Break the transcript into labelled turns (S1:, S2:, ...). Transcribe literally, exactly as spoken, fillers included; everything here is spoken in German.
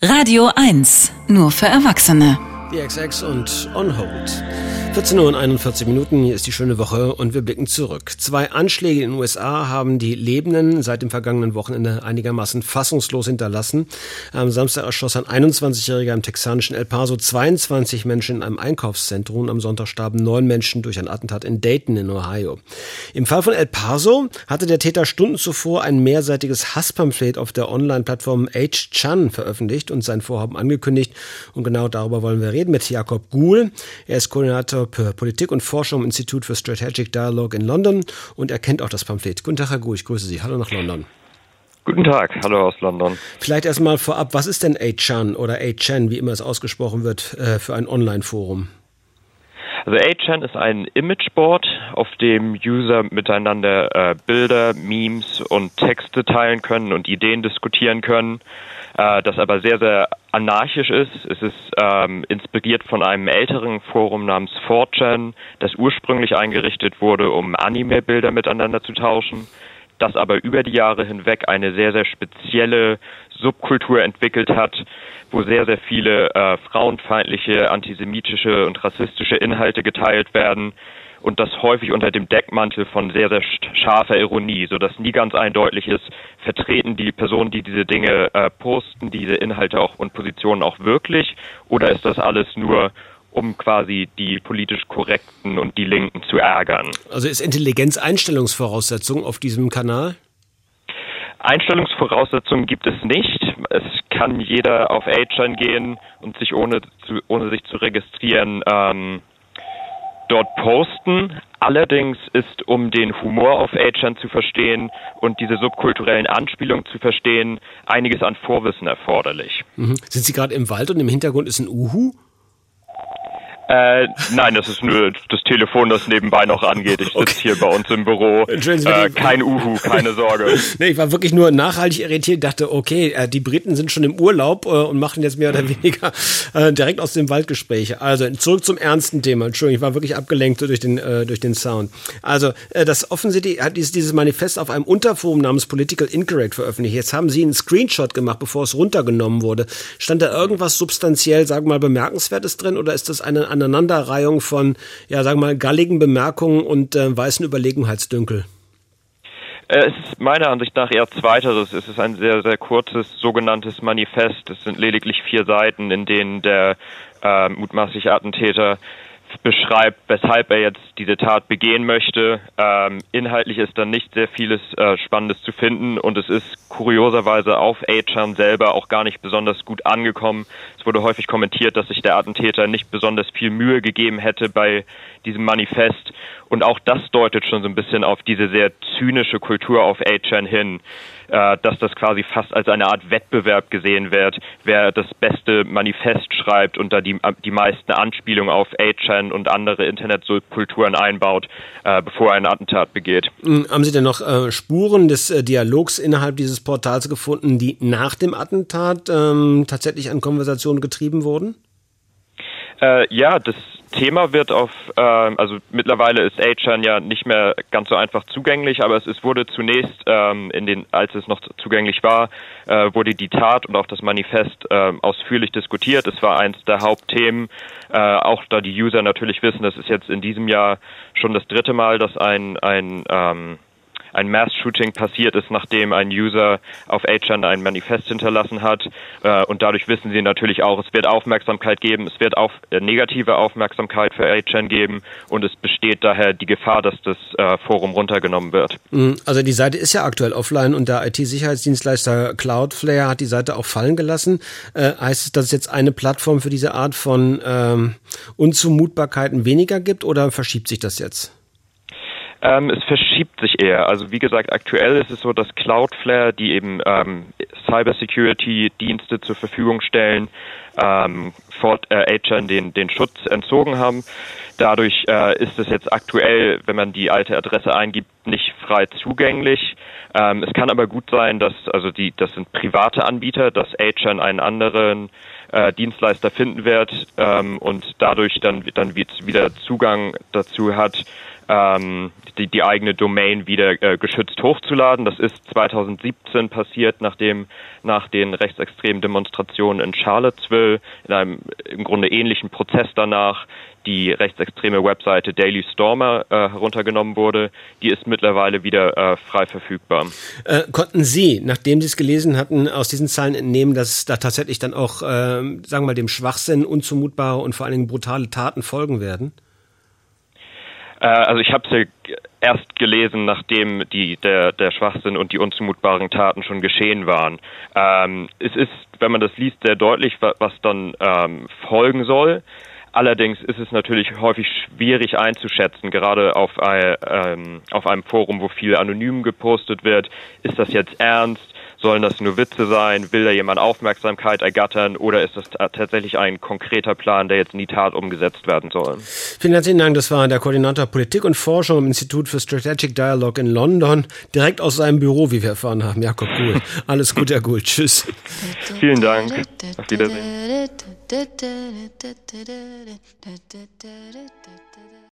S1: Radio eins, nur für Erwachsene.
S2: Die X X und On Hold. vierzehn Uhr und einundvierzig Minuten, hier ist die schöne Woche und wir blicken zurück. Zwei Anschläge in den U S A haben die Lebenden seit dem vergangenen Wochenende einigermaßen fassungslos hinterlassen. Am Samstag erschoss ein einundzwanzigjähriger im texanischen El Paso zweiundzwanzig Menschen in einem Einkaufszentrum. Am Sonntag starben neun Menschen durch ein Attentat in Dayton in Ohio. Im Fall von El Paso hatte der Täter Stunden zuvor ein mehrseitiges Hasspamphlet auf der Online-Plattform eight chan veröffentlicht und sein Vorhaben angekündigt. Und genau darüber wollen wir reden mit Jakob Guhl. Er ist Koordinator für Politik und Forschung im Institut für Strategic Dialogue in London und er kennt auch das Pamphlet. Guten Tag, Herr Guhl, ich grüße Sie. Hallo nach London.
S3: Guten Tag, hallo aus London.
S2: Vielleicht erstmal vorab, was ist denn eight chan oder eight chan, wie immer es ausgesprochen wird, für ein Online-Forum?
S3: Also eight chan ist ein Imageboard, auf dem User miteinander äh, Bilder, Memes und Texte teilen können und Ideen diskutieren können, äh, das aber sehr, sehr anarchisch ist. Es ist ähm, inspiriert von einem älteren Forum namens four chan, das ursprünglich eingerichtet wurde, um Anime-Bilder miteinander zu tauschen, das aber über die Jahre hinweg eine sehr, sehr spezielle Subkultur entwickelt hat, wo sehr, sehr viele äh, frauenfeindliche, antisemitische und rassistische Inhalte geteilt werden und das häufig unter dem Deckmantel von sehr, sehr scharfer Ironie, sodass nie ganz eindeutig ist, vertreten die Personen, die diese Dinge äh, posten, diese Inhalte auch und Positionen auch wirklich, oder ist das alles nur, um quasi die politisch Korrekten und die Linken zu ärgern?
S2: Also ist Intelligenz Einstellungsvoraussetzung auf diesem Kanal?
S3: Einstellungsvoraussetzungen gibt es nicht. Es kann jeder auf eight chan gehen und sich ohne, zu, ohne sich zu registrieren ähm, dort posten. Allerdings ist, um den Humor auf eight chan zu verstehen und diese subkulturellen Anspielungen zu verstehen, einiges an Vorwissen erforderlich.
S2: Mhm. Sind Sie gerade im Wald und im Hintergrund ist ein Uhu?
S3: Äh, nein, das ist nur das Telefon, das nebenbei noch angeht. Ich sitze okay. hier bei uns im Büro. Äh, kein Uhu, keine Sorge.
S2: Nee, ich war wirklich nur nachhaltig irritiert, dachte, okay, äh, die Briten sind schon im Urlaub äh, und machen jetzt mehr oder weniger äh, direkt aus dem Wald Gespräche. Also zurück zum ernsten Thema. Entschuldigung, ich war wirklich abgelenkt durch den äh, durch den Sound. Also äh, das offensichtlich hat dieses, dieses Manifest auf einem Unterforum namens Political Incorrect veröffentlicht. Jetzt haben Sie einen Screenshot gemacht, bevor es runtergenommen wurde. Stand da irgendwas substanziell, sagen wir mal, Bemerkenswertes drin oder ist das eine Aneinanderreihung von, ja, sagen wir mal, galligen Bemerkungen und äh, weißen Überlegenheitsdünkel?
S3: Es ist meiner Ansicht nach eher Zweiteres. Es ist ein sehr, sehr kurzes sogenanntes Manifest. Es sind lediglich vier Seiten, in denen der äh, mutmaßliche Attentäter beschreibt, weshalb er jetzt diese Tat begehen möchte. Ähm, inhaltlich ist dann nicht sehr vieles äh, Spannendes zu finden und es ist kurioserweise auf eight chan selber auch gar nicht besonders gut angekommen. Es wurde häufig kommentiert, dass sich der Attentäter nicht besonders viel Mühe gegeben hätte bei diesem Manifest und auch das deutet schon so ein bisschen auf diese sehr zynische Kultur auf eight chan hin, äh, dass das quasi fast als eine Art Wettbewerb gesehen wird, wer das beste Manifest schreibt und da die, die meisten Anspielungen auf eight chan und andere Internetsubkulturen einbaut, äh, bevor er ein Attentat begeht.
S2: Haben Sie denn noch äh, Spuren des äh, Dialogs innerhalb dieses Portals gefunden, die nach dem Attentat ähm, tatsächlich an Konversationen getrieben wurden?
S3: Äh, ja, das Thema wird auf, äh, also mittlerweile ist eight chan ja nicht mehr ganz so einfach zugänglich, aber es, es wurde zunächst, ähm, in den, als es noch zugänglich war, äh, wurde die Tat und auch das Manifest äh, ausführlich diskutiert. Es war eins der Hauptthemen, äh, auch da die User natürlich wissen, das ist jetzt in diesem Jahr schon das dritte Mal, dass ein, ein ähm, ein Mass-Shooting passiert ist, nachdem ein User auf eight chan ein Manifest hinterlassen hat. Äh, und dadurch wissen sie natürlich auch, es wird Aufmerksamkeit geben, es wird auch äh, negative Aufmerksamkeit für eight chan geben und es besteht daher die Gefahr, dass das äh, Forum runtergenommen wird.
S2: Also die Seite ist ja aktuell offline und der I T-Sicherheitsdienstleister Cloudflare hat die Seite auch fallen gelassen. Äh, heißt es, dass es jetzt eine Plattform für diese Art von ähm, Unzumutbarkeiten weniger gibt oder verschiebt sich das jetzt?
S3: Ähm, es verschiebt sich eher. Also wie gesagt, aktuell ist es so, dass Cloudflare, die eben ähm, Cybersecurity-Dienste zur Verfügung stellen, ähm, vor äh, eight chan den, den Schutz entzogen haben. Dadurch äh, ist es jetzt aktuell, wenn man die alte Adresse eingibt, nicht frei zugänglich. Ähm, es kann aber gut sein, dass, also die, das sind private Anbieter, dass eight chan einen anderen äh, Dienstleister finden wird ähm, und dadurch dann, dann wieder Zugang dazu hat, ähm, die, die eigene Domain wieder äh, geschützt hochzuladen. Das ist zwanzig siebzehn passiert, nachdem nach den rechtsextremen Demonstrationen in Charlottesville, in einem im Grunde ähnlichen Prozess danach, die rechtsextreme Webseite Daily Stormer äh, heruntergenommen wurde. Die ist mittlerweile wieder äh, frei verfügbar.
S2: Äh, konnten Sie, nachdem Sie es gelesen hatten, aus diesen Zahlen entnehmen, dass da tatsächlich dann auch, äh, sagen wir mal, dem Schwachsinn unzumutbare und vor allen Dingen brutale Taten folgen werden?
S3: Äh, also ich habe es ja erst gelesen, nachdem die, der, der Schwachsinn und die unzumutbaren Taten schon geschehen waren. Ähm, es ist, wenn man das liest, sehr deutlich, was, was dann ähm, folgen soll. Allerdings ist es natürlich häufig schwierig einzuschätzen, gerade auf, ein, ähm, auf einem Forum, wo viel anonym gepostet wird. Ist das jetzt ernst? Sollen das nur Witze sein? Will da jemand Aufmerksamkeit ergattern? Oder ist das tatsächlich ein konkreter Plan, der jetzt in die Tat umgesetzt werden soll?
S2: Vielen herzlichen Dank. Das war der Koordinator Politik und Forschung im Institut für Strategic Dialogue in London. Direkt aus seinem Büro, wie wir erfahren haben. Jakob Gould. Alles Gute, Herr Gould. Tschüss.
S3: Vielen Dank. Auf Wiedersehen.